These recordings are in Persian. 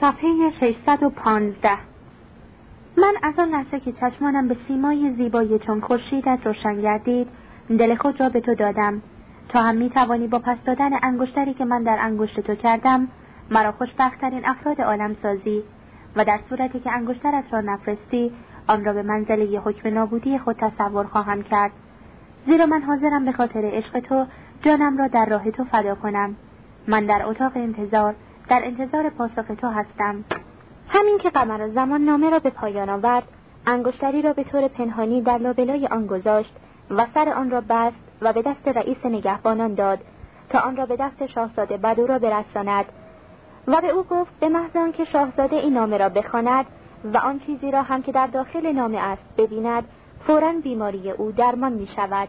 صفحه 615. من از آن لحظه که چشمانم به سیمای زیبایی چون خورشیدت روشن گردید، دل خود را به تو دادم. تا هم می توانی با پس دادن انگشتری که من در انگشت تو کردم، مرا خوشبخت‌ترین افراد عالم سازی و در صورتی که انگشترت را نفرستی، آن را به منزله حکم نابودی خود تصور خواهم کرد. زیرا من حاضرم به خاطر عشق تو جانم را در راه تو فدا کنم. من در اتاق انتظار، در انتظار پاسخ تو هستم. همین که قمرالزمان نامه را به پایان آورد، انگشتری را به طور پنهانی در لابلای آن گذاشت و سر آن را بست و به دست رئیس نگهبانان داد تا آن را به دست شاهزاده بدورا برساند و به او گفت به محض آنکه شاهزاده این نامه را بخواند و آن چیزی را هم که در داخل نامه است ببیند، فوراً بیماری او درمان می شود.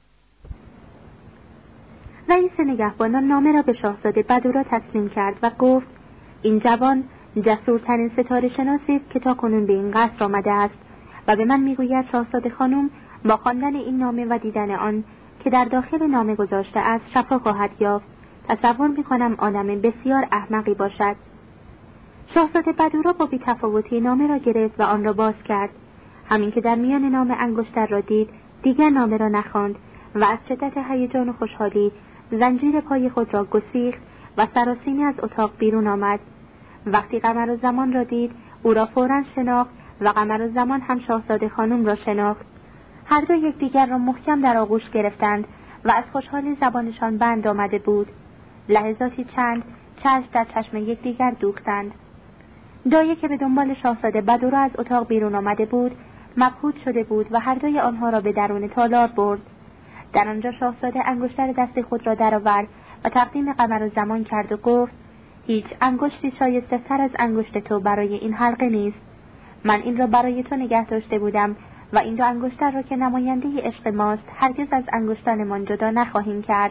رئیس نگهبانان نامه را به شاهزاده بدورا تسلیم کرد و گفت این جوان جسورترین ستاره شناسی است که تاکنون به این قصر آمده است و به من میگوید شاهزاده خانم با خواندن این نامه و دیدن آن که در داخل نامه گذاشته است شفا خواهد یافت. تصور میکنم آدم بسیار احمقی باشد. شاهزاده بدورا با بی‌تفاوتی نامه را گرفت و آن را باز کرد. همین که در میان نامه انگشتر را دید، دیگر نامه را نخواند و از شدت هیجان و خوشحالی زنجیر پای خود را گسیخت و سراسیمه از اتاق بیرون آمد. وقتی قمرالزمان را دید، او را فوراً شناخت و قمرالزمان هم شاهزاده خانم را شناخت. هر دو یکدیگر را محکم در آغوش گرفتند و از خوشحالی زبانشان بند آمده بود. لحظاتی چند چشم در چشم یکدیگر دوختند. دایه که به دنبال شاهزاده بدورا از اتاق بیرون آمده بود، مبهوت شده بود و هر دوی آنها را به درون تالار برد. در آنجا شاهزاده انگشتر دست خود را درآورد و تقدیم قمرالزمان کرد و گفت هیچ انگشتی شایسته تر از انگشت تو برای این حلقه نیست. من این را برای تو نگه داشته بودم و این دو انگشتر را که نماینده عشق ماست هرگز از انگشتانمان جدا نخواهیم کرد.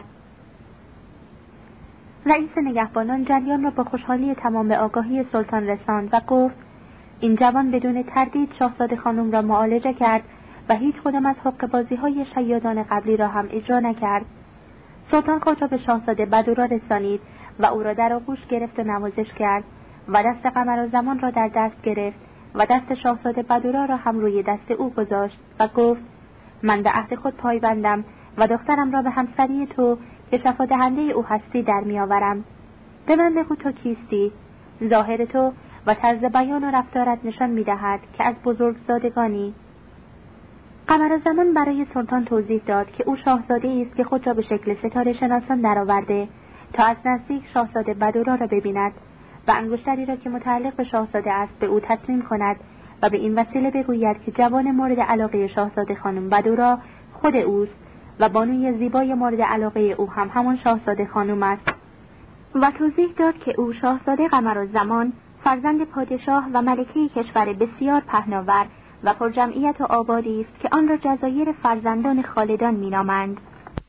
رئیس نگهبانان جریان را با خوشحالی تمام به آگاهی سلطان رساند و گفت این جوان بدون تردید شاهزاده خانم را معالجه کرد و هیچ کدام از حقه‌بازی‌های شیادان قبلی را هم اجرا نکرد. سلطان خود را به شاهزاده بدورا رسانید و او را در آغوش گرفت و نوازش کرد و دست قمرالزمان را در دست گرفت و دست شاهزاده بدورا را هم روی دست او گذاشت و گفت من به عهد خود پایبندم و دخترم را به همسری تو که شفادهنده او هستی در میآورم. به من بگو تو کیستی؟ ظاهر تو و طرز بیان و رفتارت نشان می‌دهد که از بزرگزادگانی. قمرالزمان برای سلطان توضیح داد که او شاهزاده‌ای است که خود را به شکل ستاره شناسان درآورده تا از نزدیک شاهزاده بدورا را ببیند و انگشتری را که متعلق به شاهزاده است به او تسلیم کند و به این وسیله بگوید که جوان مورد علاقه شاهزاده خانم بدورا خود اوست و بانوی زیبای مورد علاقه او هم همان شاهزاده خانم است و توضیح داد که او شاهزاده قمرالزمان فرزند پادشاه و ملکه کشور بسیار پهناور و پرجمعیت و آبادی است که آن را جزایر فرزندان خالدان مینامند.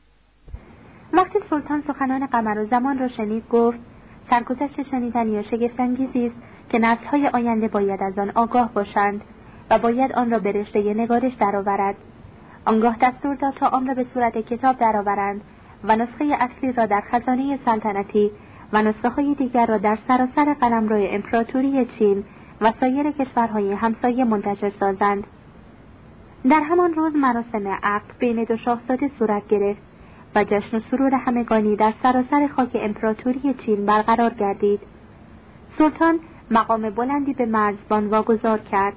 وقتی سلطان سخنان قمرالزمان را شنید گفت سرگذشت شنیدنی و شگفت‌انگیزی است که نسل‌های آینده باید از آن آگاه باشند و باید آن را به رشته نگارش درآورد. آنگاه دستور داد تا آن را به صورت کتاب درآورند و نسخه اصلی را در خزانه سلطنتی و نسخه‌های دیگر را در سراسر قلمرو امپراتوری چین و سایر کشورهای همسایه منتشر سازند. در همان روز مراسم عقد بین دو شاهزاده صورت گرفت و جشن و سرور همگانی در سراسر خاک امپراتوری چین برقرار گردید. سلطان مقام بلندی به مرزبان واگذار کرد.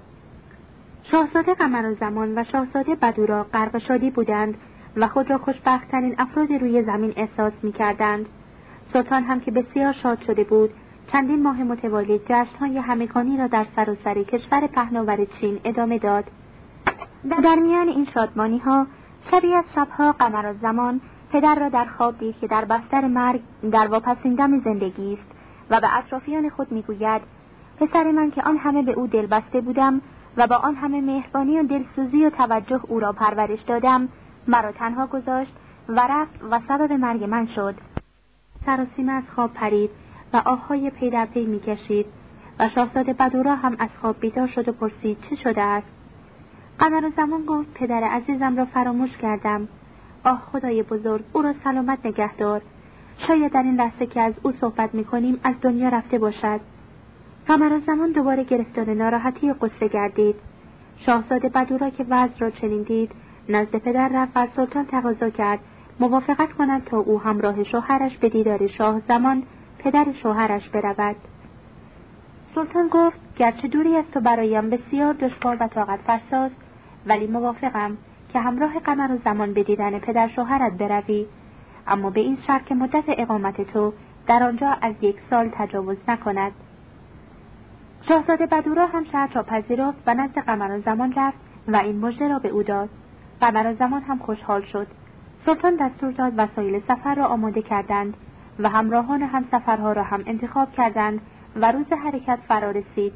شاهزاده قمرالزمان و شاهزاده بدورا غرق شادی بودند و خود را خوشبخت‌ترین افراد روی زمین احساس می‌کردند. سلطان هم که بسیار شاد شده بود، چندین ماه متوالی جشن‌های همگانی را در سراسر کشور پهناور چین ادامه داد. در میان این شادمانی‌ها شبی از شب‌ها قمرالزمان پدر را در خواب دید که در بستر مرگ در واپسین دم زندگی است و به اطرافیان خود می‌گوید پسر من که آن همه به او دل بسته بودم و با آن همه مهربانی و دلسوزی و توجه او را پرورش دادم مرا تنها گذاشت و رفت و سبب مرگ من شد. سراسیمه از خواب پرید و آه‌های پی در پی می‌کشید و شاهزاده بدورا هم از خواب بیدار شد و پرسید چه شده است؟ قمرالزمان گفت پدر عزیزم را فراموش کردم. آه خدای بزرگ، او را سلامت نگهدار. شاید در این لحظه که از او صحبت می‌کنیم از دنیا رفته باشد. قمرالزمان دوباره گرفتار ناراحتی و غصه گردید. شاهزاده بدورا که وضع را چنین دید، نزد پدر رفت و از سلطان تقاضا کرد موافقت کند تا او همراه شوهرش به دیدار شاه زمان پدر شوهرش برود. سلطان گفت گرچه دوری از تو برایم بسیار دشوار و طاقت فرساست، ولی موافقم که همراه قمرالزمان به دیدن پدر شوهرت بروی، اما به این شرط که مدت اقامت تو در آنجا از 1 سال تجاوز نکند. شاهزاده بدورا هم شرط را پذیرفت و نزد قمرالزمان رفت و این مژده را به او داد. قمرالزمان هم خوشحال شد. سلطان دستور داد وسایل سفر را آماده کردند و همراهان همسفرها را هم انتخاب کردند و روز حرکت فرا رسید.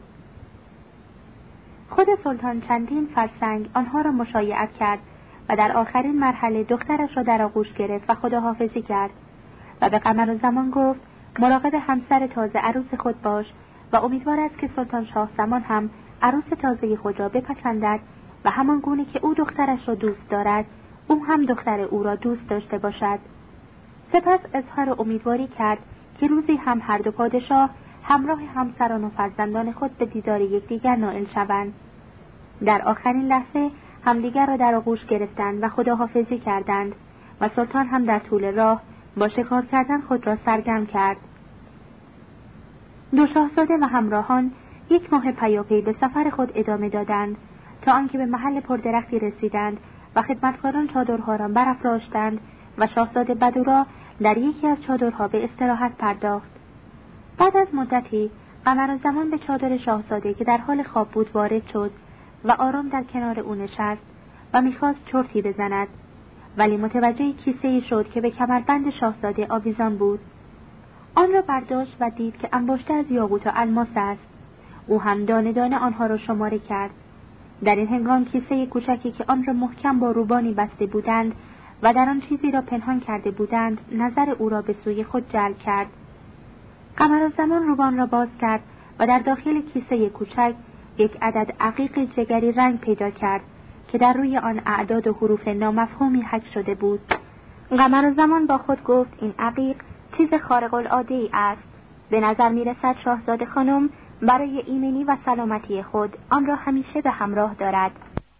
خود سلطان چندین فرسنگ آنها را مشایعت کرد و در آخرین مرحله دخترش را در آغوش گرفت و خداحافظی کرد و به قمرالزمان گفت مراقب همسر تازه عروس خود باش و امیدوار است که سلطان شاه زمان هم عروس تازه خود را بپسندد و همان گونه که او دخترش را دوست دارد او هم دختر او را دوست داشته باشد. سپس اظهار امیدواری کرد که روزی هم هر دو پادشاه همراه همسران و فرزندان خود به دیدار یکدیگر نائل شوند. در آخرین لحظه همدیگر را در آغوش گرفتند و خداحافظی کردند و سلطان هم در طول راه با شکار کردن خود را سرگرم کرد. دو شاهزاده و همراهان 1 ماه پیاپی به سفر خود ادامه دادند تا آنکه به محل پردرختی رسیدند و خدمتکاران چادرها را برافراشتند و شاهزاده بدورا در یکی از چادرها به استراحت پرداخت. بعد از مدتی قمرالزمان به چادر شاهزاده که در حال خواب بود وارد شد و آرام در کنار او نشست و می‌خواست چرتی بزند، ولی متوجه کیسه‌ای شد که به کمربند شاهزاده آویزان بود. آن را برداشت و دید که انباشته از یاقوت و الماس است. او هم دانه دانه آنها را شماره کرد. در این هنگام کیسه کوچکی که آن را محکم با روبانی بسته بودند و در آن چیزی را پنهان کرده بودند نظر او را به سوی خود جلب کرد. قمرالزمان روبان را باز کرد و در داخل کیسه کوچک 1 عدد عقیق جگری رنگ پیدا کرد که در روی آن اعداد و حروف نامفهومی حک شده بود. قمرالزمان با خود گفت این عقیق چیز خارق العاده‌ای است. به نظر می‌رسد شاهزاده خانم برای ایمنی و سلامتی خود آن را همیشه به همراه دارد.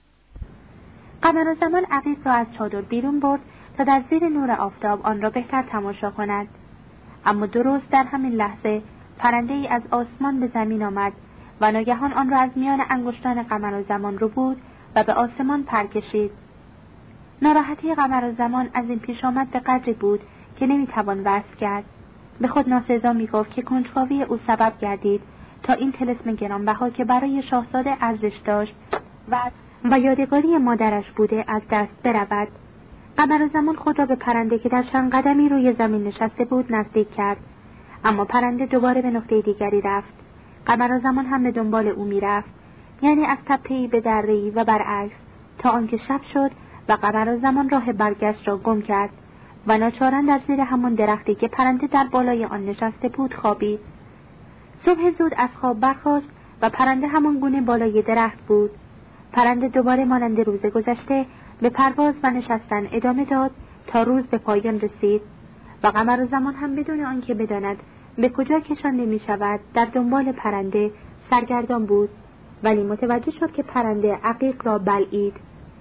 قمرالزمان عقیق را از چادر بیرون برد تا در زیر نور آفتاب آن را بهتر تماشا کند. اما درست در همین لحظه پرنده‌ای از آسمان به زمین آمد و ناگهان آن را از میان انگشتان قمرالزمان رو بود و به آسمان پر کشید. ناراحتی قمرالزمان از این پیش آمد به قدری بود که نمیتوان وصف کرد. به خود ناسزا میگفت که کنجکاوی او سبب گردید تا این طلسم گرانبها که برای شاهزاده ارزش داشت و یادگاری مادرش بوده از دست برود. قمرالزمان خود را به پرنده که در چند قدمی روی زمین نشسته بود نزدیک کرد، اما پرنده دوباره به نقطه دیگری رفت. قمرالزمان هم به دنبال او میرفت، یعنی از تپه‌ای به دره‌ای و برعکس، تا آنکه شب شد و قمرالزمان راه برگشت را گم کرد و ناچارا در زیر همان درختی که پرنده در بالای آن نشسته بود خوابید. صبح زود از خواب برخاست و پرنده همان گونه بالای درخت بود. پرنده دوباره مانند روز گذشته به پرواز و نشستن ادامه داد تا روز به پایان رسید و قمرالزمان هم بدون آنکه بداند به کجا کشانده می شود در دنبال پرنده سرگردان بود، ولی متوجه شد که پرنده عقیق را بلعید.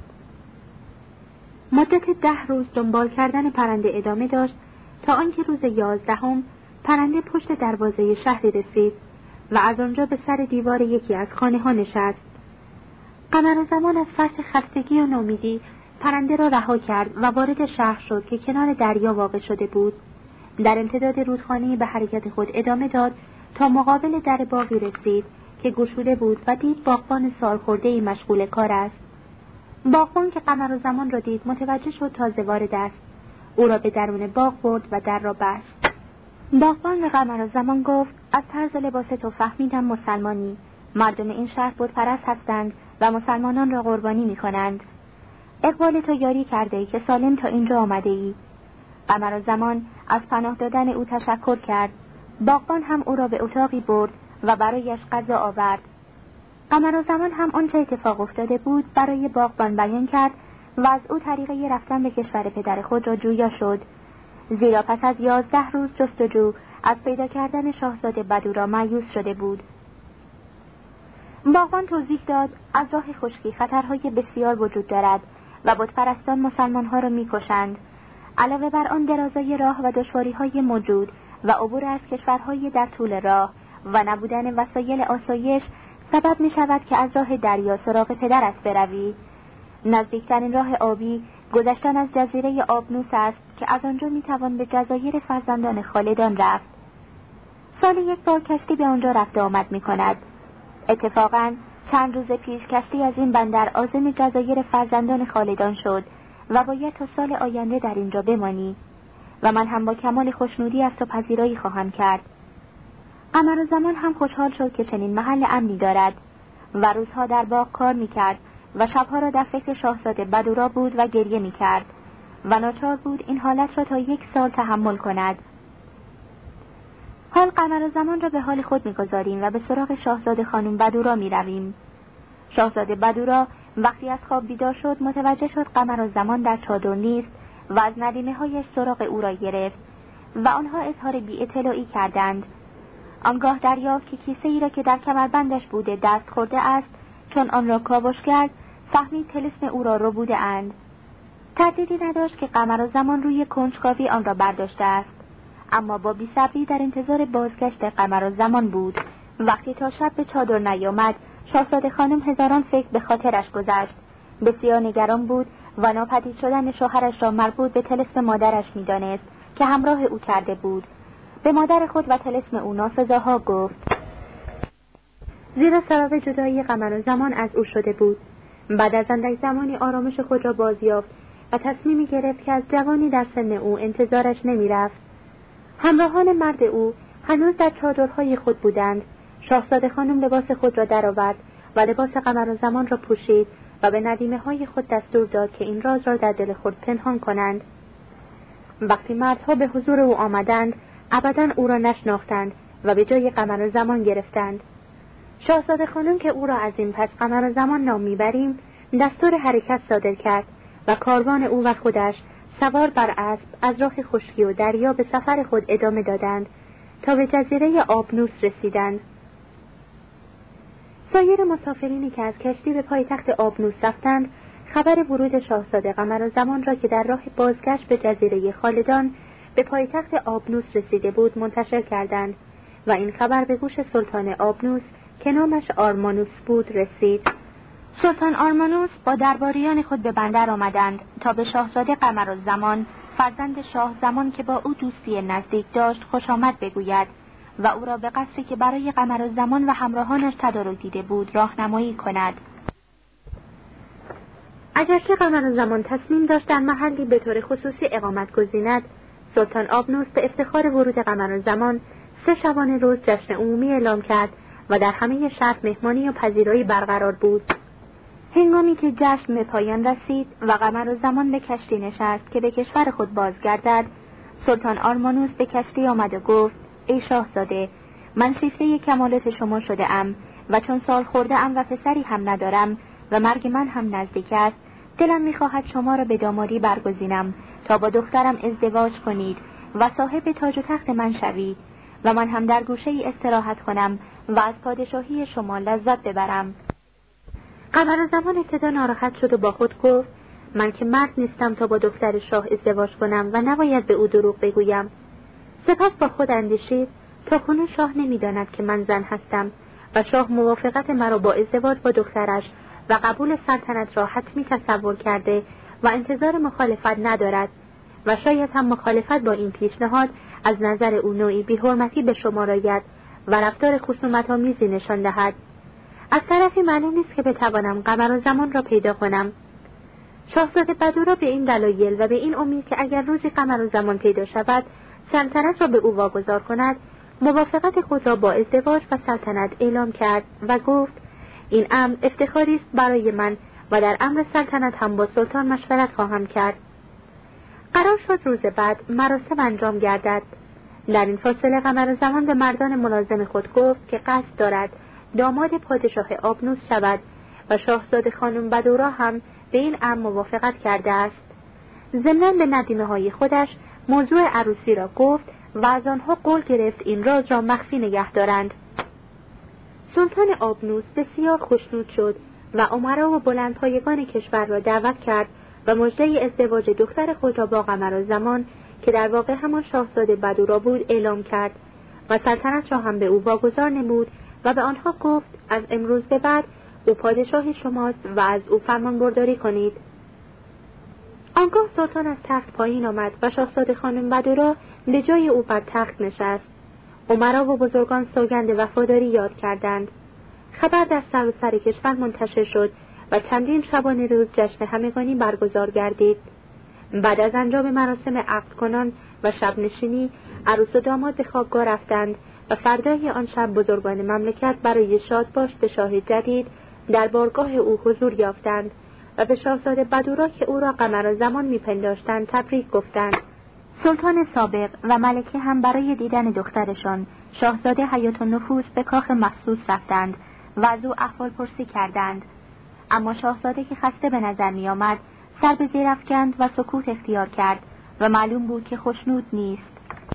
مدت 10 روز دنبال کردن پرنده ادامه داشت تا آنکه روز 11 پرنده پشت دروازه شهری رسید و از آنجا به سر دیوار یکی از خانه ها نشست. قمرالزمان از فرط خستگی و نومیدی پرنده را رها کرد و وارد شهر شد که کنار دریا واقع شده بود. در امتداد رودخانه‌ای به حرکت خود ادامه داد تا مقابل در باغی رسید که گشوده بود و دید باغبان سالخورده‌ای مشغول کار است. باغبان که قمرالزمان را دید متوجه شد تازه وارد است. او را به درون باغ برد و در را بست. باغبان به قمرالزمان گفت از طرز لباس تو فهمیدم مسلمانی. مردم این شهر بت پرست هستند و مسلمانان را قربانی می‌کنند. اقبال تو یاری کرده که سالم تا اینجا آمده ای. قمرالزمان از پناه دادن او تشکر کرد. باغبان هم او را به اتاقی برد و برایش غذا آورد. قمرالزمان هم آنچه اتفاق افتاده بود برای باغبان بیان کرد و از او طریقه رفتن به کشور پدر خود را جویا شد، زیرا پس از 11 روز جستجو از پیدا کردن شاهزاده بدورا مایوس شده بود. باغبان توضیح داد از راه خشکی خطرهای بسیار وجود دارد و بتپرستان مسلمانها را می‌کشند. علاوه بر آن درازای راه و دشواری‌های موجود و عبور از کشورهای در طول راه و نبودن وسایل آسایش سبب می‌شود که از راه دریا سراغ پدرت بروی. نزدیکترین راه آبی گذشتن از جزیره آبنوس است که از آنجا می‌توان به جزایر فرزندان خالدان رفت. سالی یک بار کشتی به آنجا رفت و آمد می‌کند. اتفاقاً چند روز پیش کشتی از این بندر عازم جزایر فرزندان خالدان شد و باید تا سال آینده در اینجا بمانی و من هم با کمال خوشنودی از تو پذیرایی خواهم کرد. قمرالزمان هم خوشحال شد که چنین محل امنی دارد و روزها در باغ کار می‌کرد و شبها را در فکر شاهزاده بدورا بود و گریه می‌کرد و ناچار بود این حالت را تا 1 سال تحمل کند. حال قمرالزمان را به حال خود می‌گذاریم و به سراغ شاهزاده خانم بدورا می‌رویم. شاهزاده بدورا وقتی از خواب بیدار شد متوجه شد قمرالزمان در چادر نیست و از ندیمه‌هایش سراغ او را گرفت و آنها اظهار بی‌اطلاعی کردند. آنگاه دریافت که کیسه‌ای را که در کمربندش بوده دست خورده است، چون آن را کاوش کرد فهمید طلسم او را ربوده اند. تردیدی نداشت که قمرالزمان روی کنجکاوی آن را برداشته است، اما با بی‌صبری در انتظار بازگشت قمرالزمان بود. وقتی تا شب به چادر نیامد، شاهزاده خانم هزاران فکر به خاطرش گذشت. بسیار نگران بود و ناپدید شدن شوهرش را مربوط به طلسم مادرش می‌دانست که همراه او کرده بود. به مادر خود و طلسم او ناسزاها گفت، زیرا سبب جدایی قمرالزمان از او شده بود. بعد از اندک زمانی آرامش خود را بازیافت و تصمیمی گرفت که از جوانی در سن او انتظارش نمی‌رفت. همراهان مرد او هنوز در چادرهای خود بودند. شاهزاده خانم لباس خود را درآورد و لباس قمرالزمان را پوشید و به ندیمه‌های خود دستور داد که این راز را در دل خود پنهان کنند. وقتی مردها به حضور او آمدند، ابداً او را نشناختند و به جای قمرالزمان گرفتند. شاهزاده خانم که او را از این پس قمرالزمان نام می‌بریم، دستور حرکت صادر کرد و کاروان او و خودش سوار بر اسب از راه خشکی و دریا به سفر خود ادامه دادند تا به جزیره آبنوس رسیدند. سایر مسافرینی که از کشتی به پایتخت آبنوس رفتند، خبر ورود شاهزاده قمرالزمان را که در راه بازگشت به جزیره خالدان به پایتخت آبنوس رسیده بود منتشر کردند و این خبر به گوش سلطان آبنوس که نامش آرمانوس بود رسید. سلطان آرمانوس با درباریان خود به بندر آمدند تا به شاهزاده قمرالزمان فرزند شاه زمان که با او دوستی نزدیک داشت خوش آمد بگوید و او را به قصری که برای قمرالزمان و همراهانش تدارک دیده بود راهنمایی کند. اگرچه قمرالزمان تصمیم داشت در محلی به طور خصوصی اقامت گزیند، سلطان آبنوس به افتخار ورود قمرالزمان 3 شبانه روز جشن عمومی اعلام کرد و در همه شهر مهمانی و پذیرایی برقرار بود. هنگامی که جشن به پایان رسید و قمرالزمان به کشتی نشست که به کشور خود بازگردد، سلطان آرمانوس به کشتی آمد و گفت: ای شاهزاده، من شیفته کمالات شما شده ام و چون سال خورده ام و پسری هم ندارم و مرگ من هم نزدیک است، دلم می‌خواهد شما را به دامادی برگزینم تا با دخترم ازدواج کنید و صاحب تاج و تخت من شوید و من هم در گوشه‌ای استراحت کنم و از پادشاهی شما لذت ببرم. قمرالزمان ابتدا ناراحت شد و با خود گفت: من که مرد نیستم تا با دختر شاه ازدواج کنم و نباید به او دروغ بگویم. سپس با خود اندیشید: تاکنون شاه نمی‌داند که من زن هستم و شاه موافقت مرا با ازدواج با دخترش و قبول سلطنت را حتمی تصور کرده و انتظار مخالفت ندارد و شاید هم مخالفت با این پیشنهاد از نظر او نوعی بی‌حرمتی به شمار آید و رفتار خصومت‌آمیزی نشان دهد. از طرفی معلوم نیست که بتوانم قمرالزمان را پیدا کنم. شاهزاده بدورا به این دلایل و به این امید که اگر روزی قمرالزمان پیدا شود سلطنت را به او واگذار کند، موافقت خود را با ازدواج و سلطنت اعلام کرد و گفت: این امر افتخاری است برای من و در امر سلطنت هم با سلطان مشورت خواهم کرد. قرار شد روز بعد مراسم انجام گردد. در این فاصله قمرالزمان به مردان ملازم خود گفت که قصد دارد داماد پادشاه آبنوس شود و شاهزاده خانم بدورا هم به این امر موافقت کرده است. ضمناً به ندیمه‌های خودش موضوع عروسی را گفت و از آنها قول گرفت این راز را مخفی نگه دارند. سلطان آبنوس بسیار خوشنود شد و امرا و بلندپایگان کشور را دعوت کرد و مژده ازدواج دختر خود را با قمرالزمان که در واقع همان شاهزاده بدورا بود اعلام کرد و سلطنت را هم به او واگذار نمود و به آنها گفت از امروز به بعد او پادشاه شماست و از او فرمانبرداری کنید. آنگاه سلطان از تخت پایین آمد و شاهزاده خانم بدورا به جای او بر تخت نشست. امرا و بزرگان سوگند وفاداری یاد کردند. خبر در سراسر کشور منتشر شد و چندین شبانه روز جشن همگانی برگزار گردید. بعد از انجام مراسم عقد کنان و شب نشینی، عروس و داماد به خوابگاه رفتند و فردای آن شب بزرگان مملکت برای شادباش به شاه جدید در بارگاه او حضور یافتند و به شاهزاده بدورا که او را قمرالزمان می‌پنداشتند تبریک گفتند. سلطان سابق و ملکه هم برای دیدن دخترشان شاهزاده حیات النفوس به کاخ مخصوص رفتند و از او احوالپرسی کردند. اما شاهزاده که خسته به نظر می آمد سر به زیر افکند و سکوت اختیار کرد و معلوم بود که خوشنود نیست.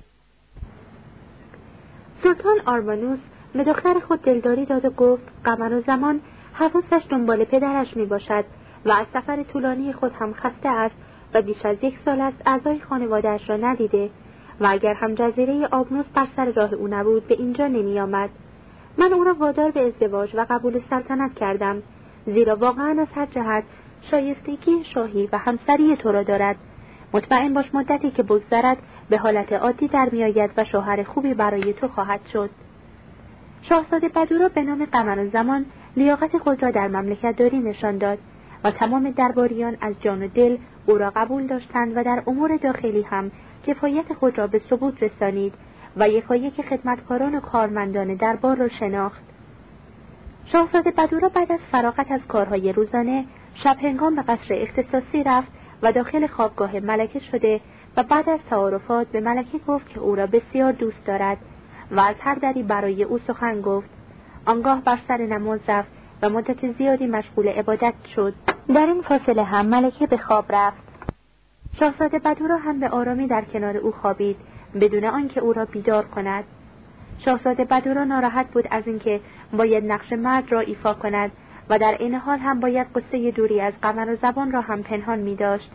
سلطان آرمانوس به دختر خود دلداری داد و گفت قمرالزمان حواسش دنبال پدرش می باشد و از سفر طولانی خود هم خسته است و بیش از 1 سال است اعضای خانواده‌اش را ندیده و اگر هم جزیره آبنوس بر سر راه او نبود به اینجا نمی آمد. من او را وادار به ازدواج و قبول سلطنت کردم، زیرا واقعا از هر جهت شایستگی شاهی و همسری تو را دارد. مطمئن باش مدتی که بگذرد به حالت عادی در می آید و شوهر خوبی برای تو خواهد شد. شاهزاده بدورا به نام قمرالزمان لیاقت خود را در مملکت داری نشان داد و تمام درباریان از جان و دل او را قبول داشتند و در امور داخلی هم کفایت خود را به ثبوت رسانید و یکایک خدمتکاران و کارمندان دربار را شناخت. شاهزاده بدورا بعد از فراغت از کارهای روزانه شب هنگام به قصر اختصاصی رفت و داخل خوابگاه ملکه شده و بعد از تعارفات به ملکه گفت که او را بسیار دوست دارد و از هر دری برای او سخن گفت. آنگاه بر سر نماز رفت و مدت زیادی مشغول عبادت شد. در این فاصله هم ملکه به خواب رفت. شاهزاده بدورا هم به آرامی در کنار او خوابید بدون آنکه او را بیدار کند. شاهزاده بدورا ناراحت بود از اینکه باید نقش مرد را ایفا کند و در این حال هم باید قصه دوری از قمرالزمان را هم پنهان می داشت.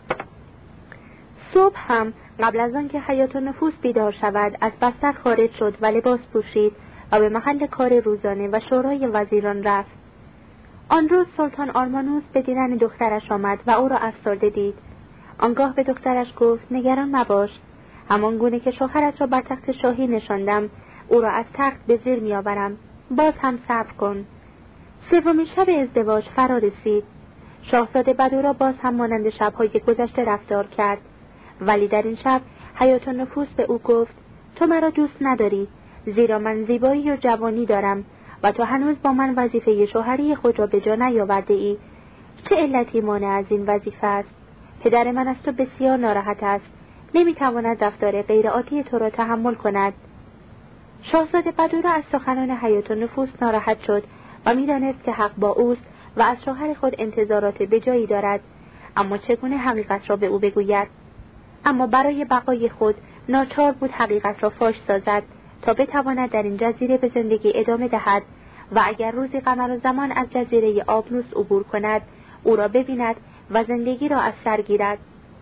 صبح هم قبل از آنکه حیات النفوس بیدار شود از بستر خارج شد و لباس پوشید و به محل کار روزانه و شورای وزیران رفت. آن روز سلطان آرمانوس به دیدن دخترش آمد و او را افسرده دید. آنگاه به دخترش گفت نگران نباش، همان گونه که شوهرت را بر تخت شاهی نشاندم او را از تخت به زیر می آورم. باز هم صبر کن. 3 شب ازدواج فرا رسید. شاهزاده بدورا باز هم مانند شب‌های گذشته رفتار کرد، ولی در این شب حیات النفوس به او گفت تو مرا دوست نداری، زیرا من زیبایی و جوانی دارم و تو هنوز با من وظیفه شوهری خود را به جا نیاورده ای. چه علتی مانع از این وظیفه است؟ پدر من از تو بسیار ناراحت است، نمیتواند رفتار غیرعادی تو را تحمل کند. شاهزاده بدورا از سخنان حیات النفوس ناراحت شد و میدانست که حق با اوست و از شوهر خود انتظارات بجایی دارد، اما چگونه حقیقت را به او بگوید؟ اما برای بقای خود ناچار بود حقیقت را فاش سازد تا بتواند در این جزیره به زندگی ادامه دهد و اگر روزی قمرالزمان از جزیره آبنوس عبور کند او را ببیند و زندگی را از سر گیرد.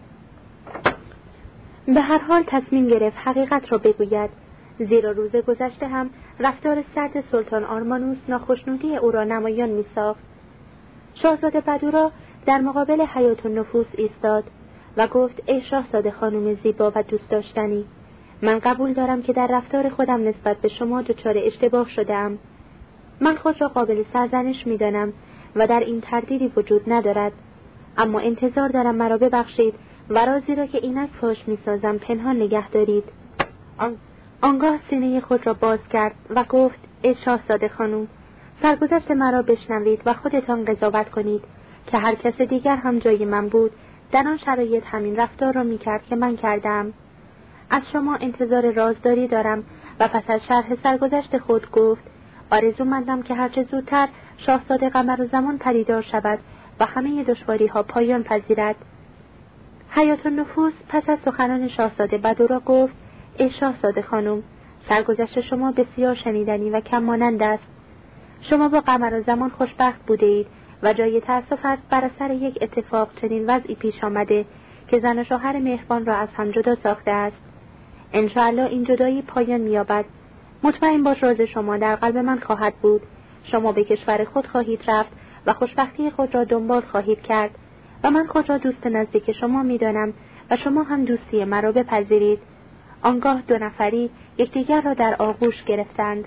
به هر حال تصمیم گرفت حقیقت را بگوید، زیرا روز گذشته هم رفتار سرد سلطان آرمانوس ناخشنودی او را نمایان می‌ساخت. شاهزاده بدورا در مقابل حیات النفوس ایستاد و گفت ای شاهزاده خانم زیبا و دوست داشتنی، من قبول دارم که در رفتار خودم نسبت به شما دچار اشتباه شده‌ام. من خود را قابل سرزنش می‌دانم و در این تردیدی وجود ندارد، اما انتظار دارم مرا ببخشید و رازی را که اینک فاش می‌سازم پنهان نگه دارید. آنگاه سینه خود را باز کرد و گفت ای شاهزاده خانم، سرگذشت مرا بشنوید و خودتان قضاوت کنید که هر کس دیگر هم جای من بود در آن شرایط همین رفتار را می‌کرد که من کردم. از شما انتظار رازداری دارم. و پس از شرح سرگذشت خود گفت آرزومندم که هرچه زودتر شاهزاده قمرالزمان پدیدار شود و همه دشواری‌ها پایان پذیرد. حیات النفوس پس از سخنان شاهزاده بدورا گفت ای شاهزاده خانم، سرگذشت شما بسیار شنیدنی و کم مانند است. شما با قمر زمان خوشبخت بوده اید و جای تأسف است بر اثر یک اتفاق چنین وضعی پیش آمده که زن و شوهر مهربان را از هم جدا ساخته است. انشاءالله این جدایی پایان می‌یابد. مطمئن باش راز شما در قلب من خواهد بود. شما به کشور خود خواهید رفت و خوشبختی خود را دنبال خواهید کرد و من خود را دوست نزدیک شما می‌دانم و شما هم دوستی مرا بپذیرید. آنگاه دو نفری یکدیگر را در آغوش گرفتند.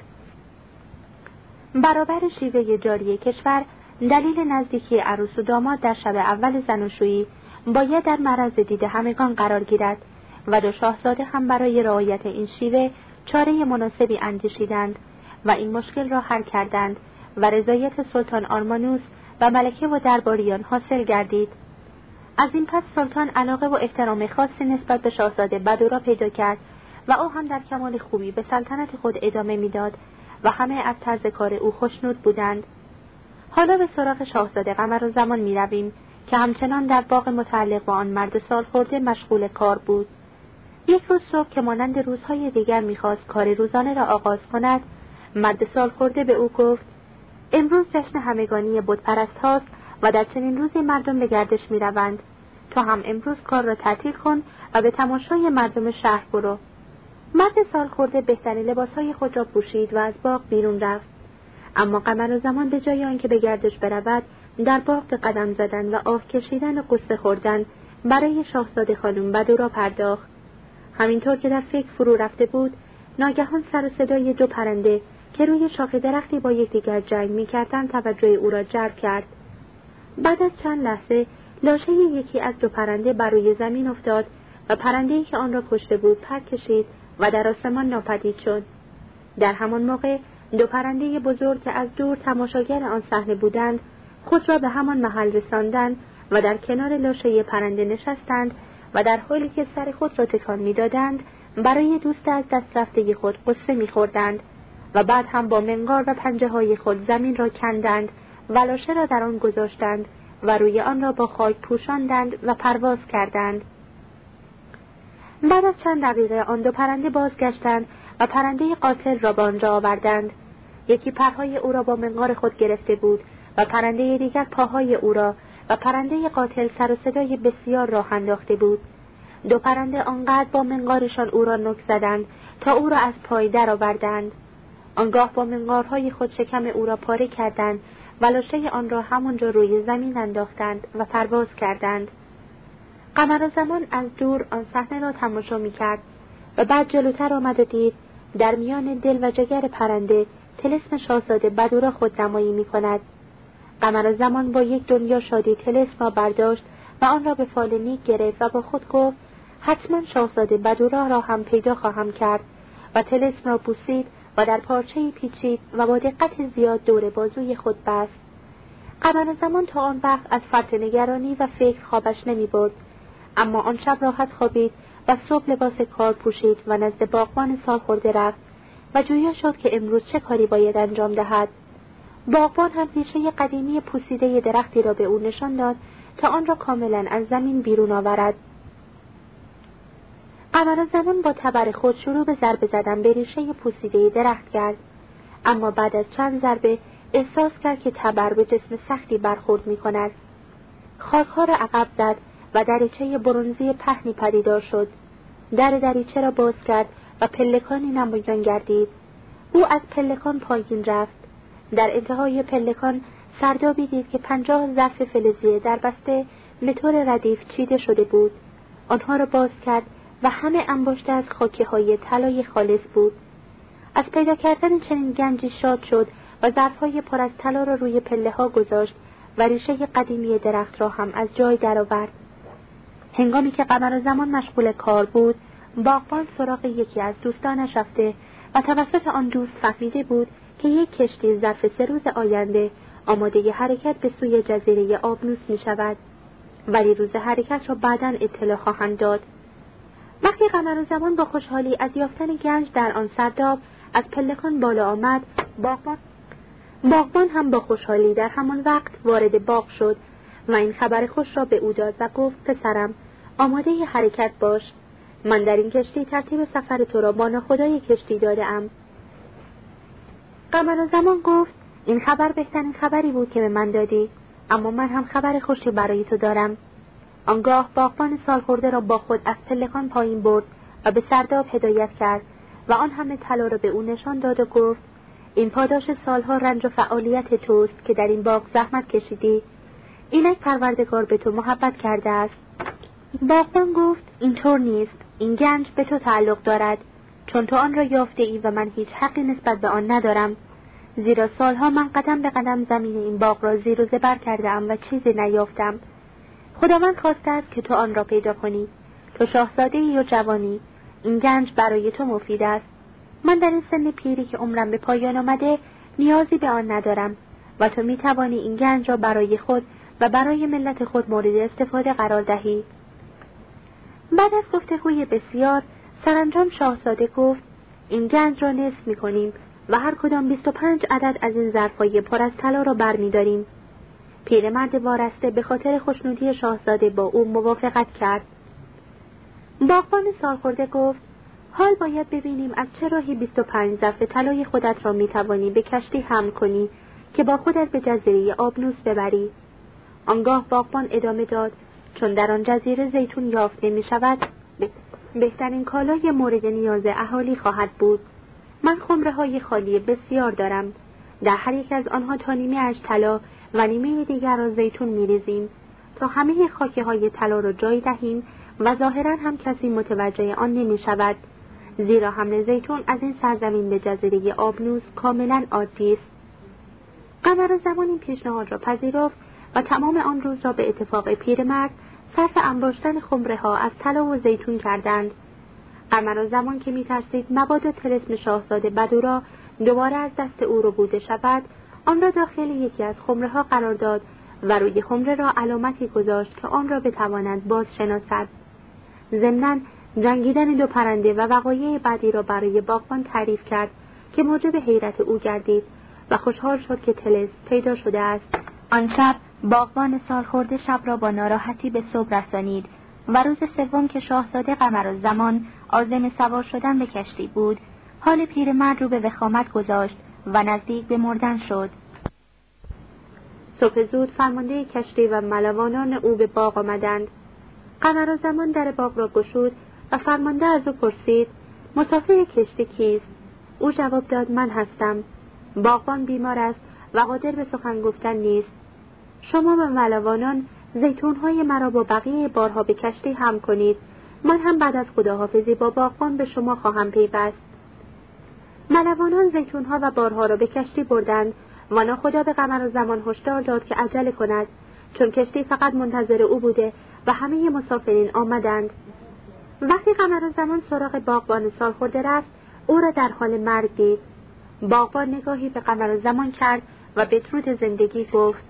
برابر شیوه جاری کشور، دلیل نزدیکی عروس و داماد در شب اول زناشویی باید در معرض دید همگان قرار گیرد و دو شاهزاده هم برای رعایت این شیوه چاره مناسبی اندیشیدند و این مشکل را حل کردند و رضایت سلطان آرمانوس و ملکه و درباریان حاصل گردید. از این پس سلطان علاقه و احترام خاصی نسبت به شاهزاده بدورا پیدا کرد و او هم در کمال خوبی به سلطنت خود ادامه میداد و همه از طرز کار او خوشنود بودند. حالا به سراغ شاهزاده قمرالزمان می رویم که همچنان در باغ متعلق با آن مرد سالخورده مشغول کار بود. یک روز صبح که مانند روزهای دیگر می‌خواست کار روزانه را آغاز کند، مرد سالخورده به او گفت: امروز جشن همگانی بتپرست هاست و در چنین روزی مردم به گردش می‌روند. تو هم امروز کار را تعطیل کن و به تماشای مردم شهر برو. مرد سالخورده بهترین لباسهای خود را پوشید و از باغ بیرون رفت. اما قمرالزمان به جای آنکه به گردش برود، در باغ به قدم زدن و آه کشیدن و قصه خوردن برای شاهزاده خانم بدورا پرداخت. همینطور که در فکر فرو رفته بود، ناگهان سر و صدای دو پرنده که روی شاخه درختی با یکدیگر جنگ می‌کردند توجه او را جلب کرد. بعد از چند لحظه لاشه یکی از دو پرنده بر روی زمین افتاد و پرنده‌ای که آن را کشته بود پر کشید و در آسمان ناپدید شد. در همان موقع دو پرنده بزرگ که از دور تماشاگر آن صحنه بودند خود را به همان محل رساندند و در کنار لاشه پرنده نشستند و در حالی که سر خود را تکان می‌دادند برای دوست از دست رفته خود قصه می‌خوردند و بعد هم با منقار و پنجه‌های خود زمین را کندند و لاشه را در آن گذاشتند و روی آن را با خاک پوشاندند و پرواز کردند. بعد از چند دقیقه آن دو پرنده بازگشتند و پرنده قاتل را به آنجا آوردند. یکی پرهای او را با منقار خود گرفته بود و پرنده دیگر پاهای او را و پرنده قاتل سر و صدای بسیار راه انداخته بود. دو پرنده آنقدر با منقارشان او را نوک زدند تا او را از پای درآوردند. آنگاه با منقارهای خود شکم او را پاره کردند و لاشه آن را همانجا روی زمین انداختند و پرواز کردند. قمرالزمان از دور آن صحنه را تماشا می‌کرد و بعد جلوتر آمد و دید در میان دل و جگر پرنده طلسم شاهزاده بدورا خودنمایی می‌کند. قمرالزمان با یک دنیا شادی طلسم را برداشت و آن را به فال نیک گرفت و با خود گفت: حتما شاهزاده بدورا را هم پیدا خواهم کرد و طلسم را بوسید و در پارچه‌ای پیچید و با دقت زیاد دور بازوی خود بست. قمرالزمان تا آن وقت از فرط نگرانی و فکر خوابش نمی‌برد، اما آن شب راحت خوابید و صبح لباس کار پوشید و نزد باغبان سالخورده رفت و جویا شد که امروز چه کاری باید انجام دهد. باغبان هم ریشه قدیمی پوسیده درختی را به او نشان داد تا آن را کاملا از زمین بیرون آورد. قمرالزمان با تبر خود شروع به ضربه زدن به ریشه پوسیده درخت کرد، اما بعد از چند ضربه احساس کرد که تبر به جسم سختی برخورد می‌کند. خاک‌ها را عقب زد و دریچه برنزی پهنی پدیدار شد. دریچه را باز کرد و پلکانی نمایان گردید. او از پلکان پایین رفت. در انتهای پلکان سردابی دید که 50 ظرف فلزی در بسته به طور ردیف چیده شده بود. آنها را باز کرد و همه انباشته از خاکه‌های طلای خالص بود. از پیدا کردن چنین گنجی شاد شد و ظرف‌های پر از طلا را روی پله‌ها گذاشت و ریشه قدیمی درخت را هم از جای درآورد. هنگامی که قمرالزمان مشغول کار بود، باغبان سراغ یکی از دوستانش رفته و توسط آن دوست فهمیده بود که یک کشتی ظرف 3 روز آینده آماده حرکت به سوی جزیره آبنوس می شود، ولی روز حرکت را بعداً اطلاع خواهند داد. وقتی قمرالزمان با خوشحالی از یافتن گنج در آن سرداب از پلکان بالا آمد، باغبان هم با خوشحالی در همان وقت وارد باغ شد و این خبر خوش را به او داد و گفت: پسرم، آماده حرکت باش. من در این کشتی ترتیب سفر تو را با ناخدای کشتی داده ام. قمرالزمان گفت: این خبر بهترین خبری بود که به من دادی، اما من هم خبر خوشی برای تو دارم. آنگاه باغبان سالخورده را با خود از پلکان پایین برد و به سرداب هدایت کرد و آن همه طلا را به او نشان داد و گفت: این پاداش سالها رنج و فعالیت توست که در این باغ زحمت کشیدی. اینک پروردگار به تو محبت کرده است. باغبان گفت: اینطور نیست، این گنج به تو تعلق دارد، چون تو آن را یافته ای و من هیچ حقی نسبت به آن ندارم، زیرا سالها من قدم به قدم زمین این باغ را زیر و زبر کردم و چیزی نیافتم. خداوند خواسته است که تو آن را پیدا کنی. تو شاهزاده‌ای و جوانی، این گنج برای تو مفید است. من در این سن پیری که عمرم به پایان آمده نیازی به آن ندارم و تو می توانی این گنج را برای خود و برای ملت خود مورد استفاده قرار دهی. بعد از گفتگوی بسیار سرانجام شاهزاده گفت: این گنج را نصف می کنیم و هر کدام 25 عدد از این ظرفای پر از طلا را برمی‌داریم. پیرمرد وارسته به خاطر خوشنودی شاهزاده با او موافقت کرد. باغبان سالخورده گفت: حال باید ببینیم از چه راهی 25 ظرف طلای خودت را می‌توانی به کشتی حمل کنی که با خودت به جزیره آبنوس ببری. آنگاه باغبان ادامه داد: چون در آن جزیره زیتون یافت نمی‌شود، بهترین کالای مورد نیاز اهالی خواهد بود. من خمره‌های خالی بسیار دارم. در هر یک از آنها تا نیمه‌اش طلا و نیمه دیگر را زیتون می‌ریزیم تا همه خاکه‌های طلا را جای دهیم و ظاهراً هم کسی متوجه آن نمی‌شود، زیرا حمل زیتون از این سرزمین به جزیره آبنوس کاملاً عادی است. قمرالزمان این پیشنهاد را پذیرفت و تمام آن روز را به اتفاق پیرمرد صرف انباشتن خمره‌ها از طلا و زیتون کردند. قمرالزمان که می‌ترسید مبادا طلسم شاهزاده بدورا دوباره از دست او ربوده شود، آن را داخل یکی از خمره‌ها قرار داد و روی خمره را علامتی گذاشت که آن را بتوانند باز شناسد. ضمناً جنگیدن دو پرنده و وقایع بعدی را برای باغبان تعریف کرد که موجب حیرت او گردید و خوشحال شد که طلسم پیدا شده است. آن شب باغبان سالخورده شب را با ناراحتی به صبح رسانید و روز سوم که شاهزاده قمرالزمان عازم سوار شدن به کشتی بود، حال پیرمرد رو به وخامت گذاشت و نزدیک به مردن شد. صبح زود فرمانده کشتی و ملوانان او به باغ آمدند. قمرالزمان در باغ را گشود و فرمانده از او پرسید: مسافر کشتی کیست؟ او جواب داد: من هستم. باغبان بیمار است و قادر به سخن گفتن نیست. شما و ملوانان زیتون‌های مرا با بقیه بارها به کشتی حمل کنید. من هم بعد از خداحافظی با باغبان به شما خواهم پیوست. ملوانان زیتون‌ها و بارها را به کشتی بردند و ناخدا به قمرالزمان هشدار داد که عجله کند، چون کشتی فقط منتظر او بوده و همه مسافرین آمدند. وقتی قمرالزمان سراغ باغبان سالخورده رفت، او را در حال مرگ دید. باغبان نگاهی به قمرالزمان کرد و به درود زندگی گفت.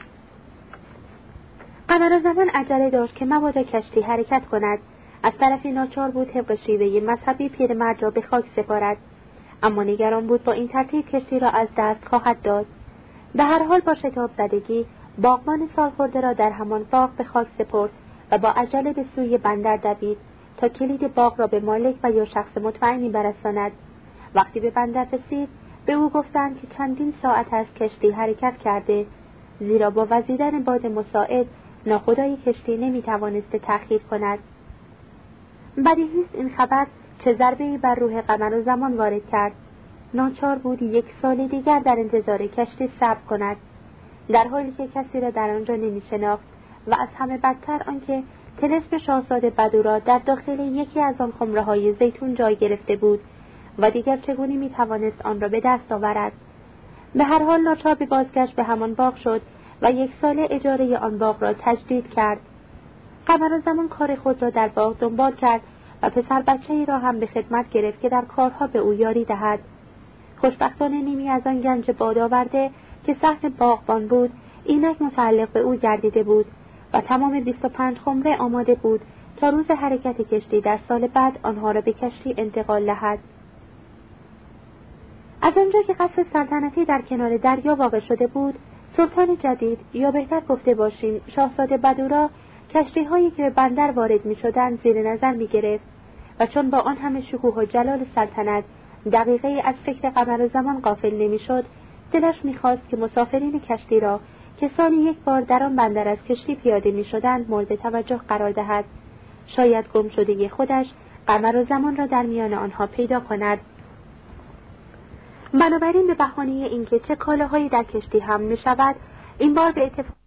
قمرالزمان عجله داشت که مبادا کشتی حرکت کند. از طرفی ناچار بود طبق شیوه مذهبی پیرمرد را به خاک سپارد، اما نگران بود با این ترتیب کشتی را از دست خواهد داد. به هر حال با شتاب زدگی باغبان سالخورده را در همان باغ به خاک سپرد و با عجله به سوی بندر دوید تا کلید باغ را به مالک و یا شخص مطمئنی برساند. وقتی به بندر رسید، به او گفتند که چندین ساعت است کشتی حرکت کرده، زیرا با وزیدن باد مساعد ناخدای کشتی نمیتوانسته تأخیر کند. بدیهی است این خبر چه ضربه‌ای بر روح قمرالزمان وارد کرد. ناچار بود 1 سال دیگر در انتظار کشتی صبر کند، در حالی که کسی را در آنجا نمی‌شناخت و از همه بدتر آنکه طلسم شاهزاده بدورا در داخل یکی از آن خمره‌های زیتون جای گرفته بود و دیگر چگونه می‌توانست آن را به دست آورد. به هر حال ناچار به بازگشت به همان باغ شد و 1 ساله اجاره آن باغ را تجدید کرد. قمرالزمان کار خود را در باغ دنبال کرد و پسر بچه‌ای را هم به خدمت گرفت که در کارها به او یاری دهد. خوشبختانه نیمی از آن گنج باد آورده که سهم باغبان بود اینک متعلق به او گردیده بود و تمام 25 خمره آماده بود تا روز حرکت کشتی در سال بعد آنها را به کشتی انتقال دهد. از آنجا که قصر سلطنتی در کنار دریا واقع شده بود، سلطان جدید، یا بهتر گفته باشیم شاهزاده بدورا، کشتی‌هایی که به بندر وارد می‌شدند زیر نظر می‌گرفت و چون با آن همه شکوه و جلال سلطنت دقیقه از فکر قمرالزمان غافل نمی‌شد، دلش می‌خواست که مسافرین کشتی را که سالی یک بار در آن بندر از کشتی پیاده می‌شدند مورد توجه قرار دهد. شاید گمشدگی خودش قمر و زمان را در میان آنها پیدا کند. بنابراین به بهانه اینکه چه کالاهایی در کشتی حمل می‌شود، این بار به اتفاق